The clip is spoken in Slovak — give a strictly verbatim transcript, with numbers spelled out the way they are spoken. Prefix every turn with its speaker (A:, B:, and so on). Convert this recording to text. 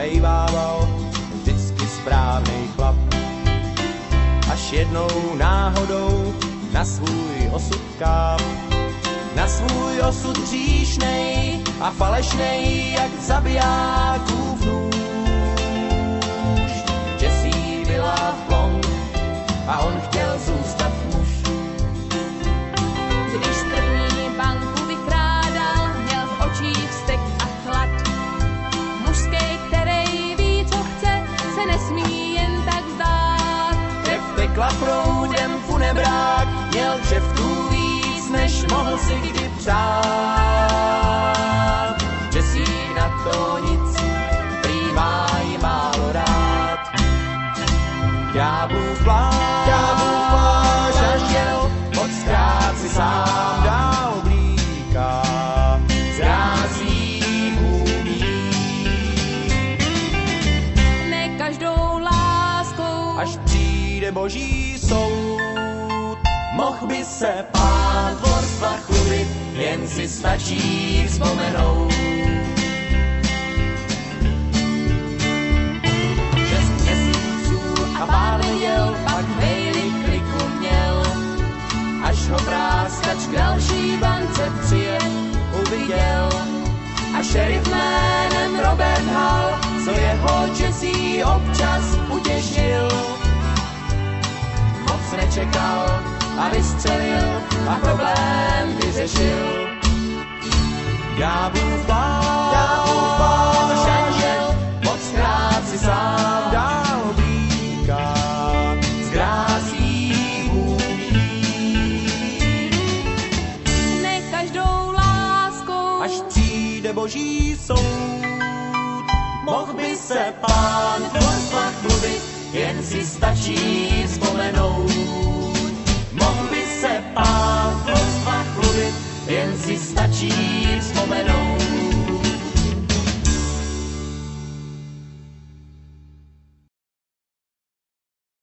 A: zbejvával vždycky správnej chlap. Až jednou náhodou na svůj osud káp, na svůj osud hříšnej a falešnej, jak zabijákův nůž. Jessie byla blond a on chtěl zůstat muž.
B: Když první banku vykrádal, měl v očích vztek a chlad. Mužský, který ví, co chce, se nesmí jen tak vzdát.
A: Krev tekla proudem, funebrák měl křeftů víc, než mohl si kdy přát. Jessie na to nic, prý má jí málo rád. Ďáblův plášť, ďáblův plášť, až jel, moc krát si sám dál blíká, zrází umí.
B: Ne každou láskou,
A: Až přijde boží soud, mohl by se pán tvorstva chlubit, jen si stačí vzpomenout. Šest měsíců a pár neděl, pak Bailey kliku měl, až ho práskač k další bance přijet uviděl. A šerif jménem Robert Hall, co jeho Jessie občas utěšil, moc nečekal a vystřelil a problém vyřešil. Ďáblův plášť, ďáblův plášť, anděl, moc krát si sám dál blíká, z grází umí.
B: ne každou láskou,
A: Až přijde boží soud, mohl by se pán tvorstva chlubit, jen si stačí